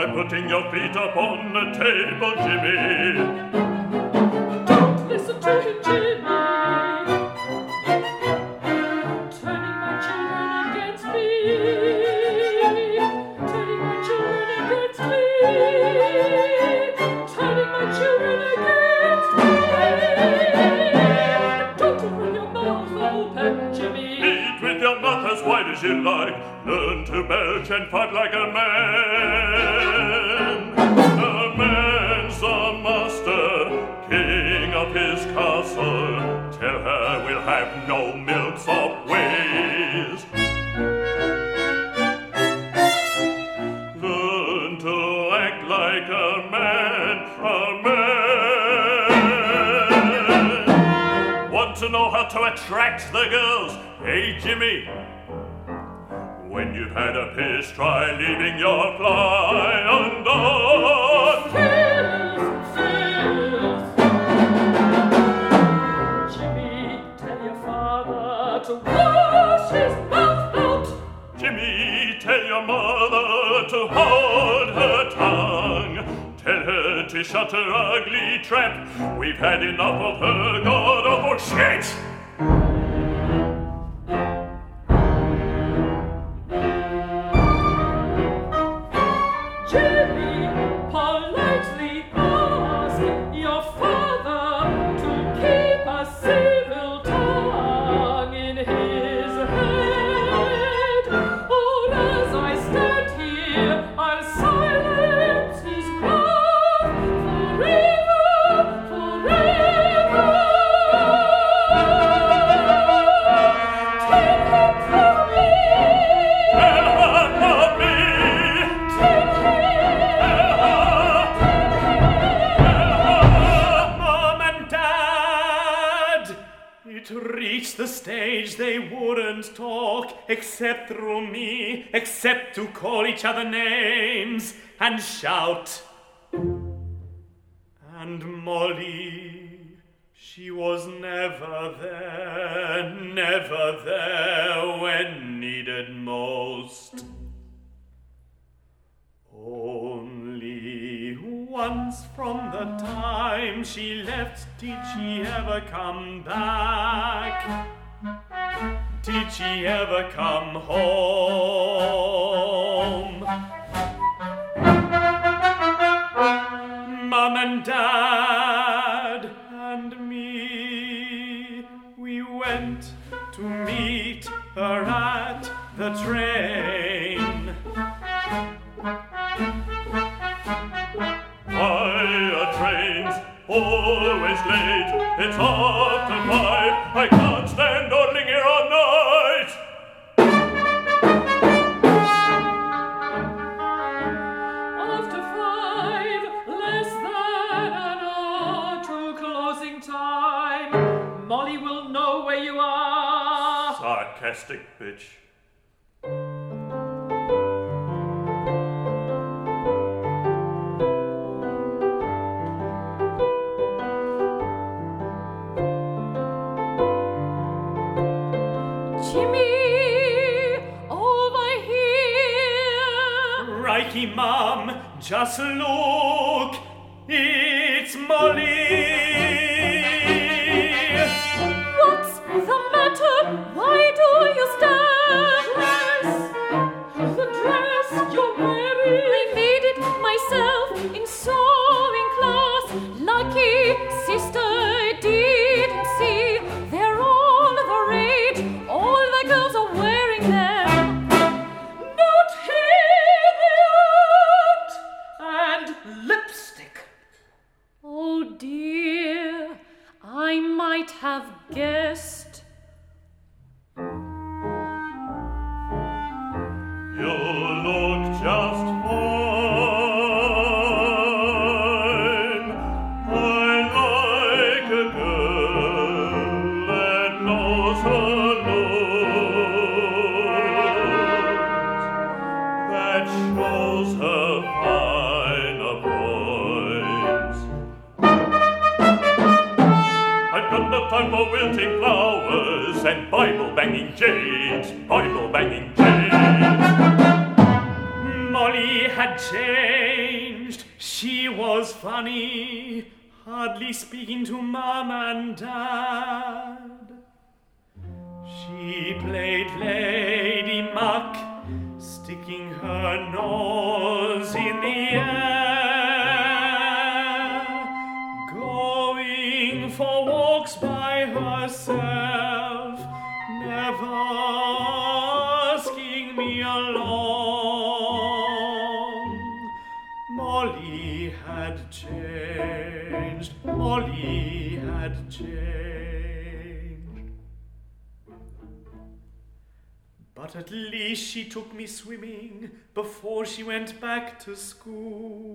by putting your feet upon the table, Jimmy. Don't listen to him, Jimmy. Turning my children against me. Turning my children against me. Turning my children against me. Don't open your mouth open, Jimmy. Eat with your mouth as wide as you like. Learn to belch and fight like a man. A man's a master, king of his castle. Tell her we'll have no milksop ways. Learn to act like a man, Want to know how to attract the girls? Hey, Jimmy. When you've had a piss, try leaving your fly undone. Jimmy, tell your father to wash his mouth out. Jimmy, tell your mother to hold her tongue. Tell her to shut her ugly trap. We've had enough of her god-awful shit. Jimmy, politely ask your father to keep a civil tongue in his head. Or as I stand here, I'll silence his mouth forever, forever. Take him from me. Tell her from me. Take him. Mom and Dad! It reached the stage they wouldn't talk except through me, except to call each other names and shout. And Molly, she was never there when needed most. Only once from the time she left did she ever come back. Did she ever come home? Mom and Dad and me, we went to meet her at the train. Why are trains always late? It's after 5. I can't stand dawdling here all night. After 5, less than an hour to closing time. Molly will know where you are. Sarcastic bitch. Jimmy, over here. Crikey, Mom, just look. It's Molly. What's the matter? Why do you stand? The dress you're wearing. I made it myself in sewing class. Lucky sister didn't see. They're all the rage. All the girls are wearing them. Not here they aren't. And lipstick. Oh dear, I might have guessed. You look just fine. I like a girl that knows her looks, that shows her finer points. I've got no time for wilting flowers and Bible-banging jades, Bible-banging jades. Molly had changed. She was funny, hardly speaking to Mom and Dad. She played Lady Muck, sticking her nose in the air, going for walks by herself, never asking me along. Molly had changed. Molly had changed. But at least she took me swimming before she went back to school.